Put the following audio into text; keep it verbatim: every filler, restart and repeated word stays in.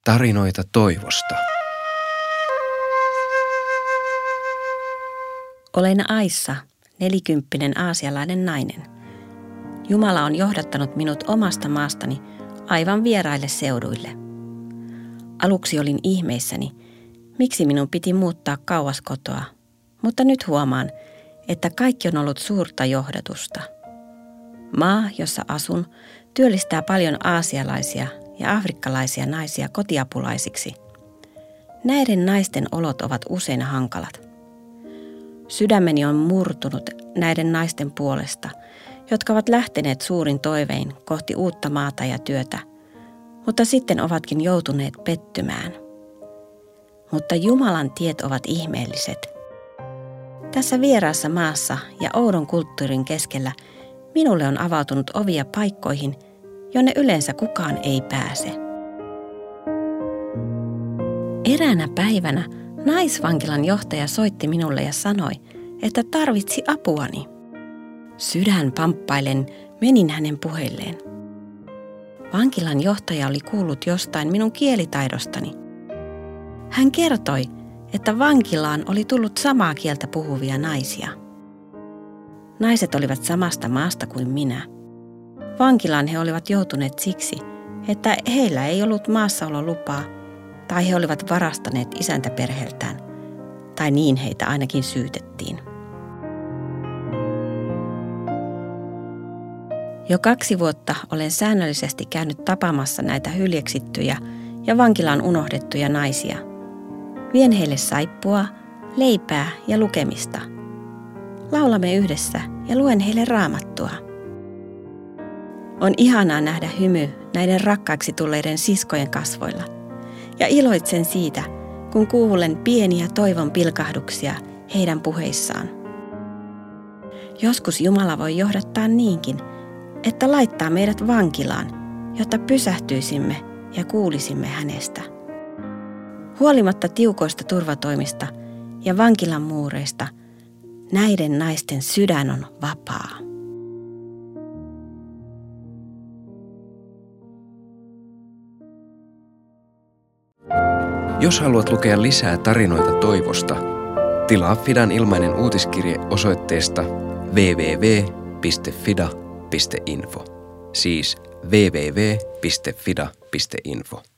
Tarinoita toivosta. Olen Aissa, nelikymppinen aasialainen nainen. Jumala on johdattanut minut omasta maastani aivan vieraille seuduille. Aluksi olin ihmeissäni, miksi minun piti muuttaa kauas kotoa, mutta nyt huomaan, että kaikki on ollut suurta johdatusta. Maa, jossa asun, työllistää paljon aasialaisia ja afrikkalaisia naisia kotiapulaisiksi. Näiden naisten olot ovat usein hankalat. Sydämeni on murtunut näiden naisten puolesta, jotka ovat lähteneet suurin toivein kohti uutta maata ja työtä, mutta sitten ovatkin joutuneet pettymään. Mutta Jumalan tiet ovat ihmeelliset. Tässä vieraassa maassa ja oudon kulttuurin keskellä minulle on avautunut ovia paikkoihin, jonne yleensä kukaan ei pääse. Eräänä päivänä naisvankilan johtaja soitti minulle ja sanoi, että tarvitsi apuani. Sydän pamppailen menin hänen puheilleen. Vankilan johtaja oli kuullut jostain minun kielitaidostani. Hän kertoi, että vankilaan oli tullut samaa kieltä puhuvia naisia. Naiset olivat samasta maasta kuin minä. Vankilaan he olivat joutuneet siksi, että heillä ei ollut maassaololupaa, tai he olivat varastaneet isäntäperheeltään, tai niin heitä ainakin syytettiin. Jo kaksi vuotta olen säännöllisesti käynyt tapaamassa näitä hyljeksittyjä ja vankilaan unohdettuja naisia. Vien heille saippua, leipää ja lukemista. Laulamme yhdessä ja luen heille raamattua. On ihanaa nähdä hymy näiden rakkaaksi tulleiden siskojen kasvoilla. Ja iloitsen siitä, kun kuulen pieniä toivon pilkahduksia heidän puheissaan. Joskus Jumala voi johdattaa niinkin, että laittaa meidät vankilaan, jotta pysähtyisimme ja kuulisimme hänestä. Huolimatta tiukoista turvatoimista ja vankilan muureista, näiden naisten sydän on vapaa. Jos haluat lukea lisää tarinoita toivosta, tilaa Fidan ilmainen uutiskirje osoitteesta double-u double-u double-u piste fida piste info, siis double-u double-u double-u piste fida piste info.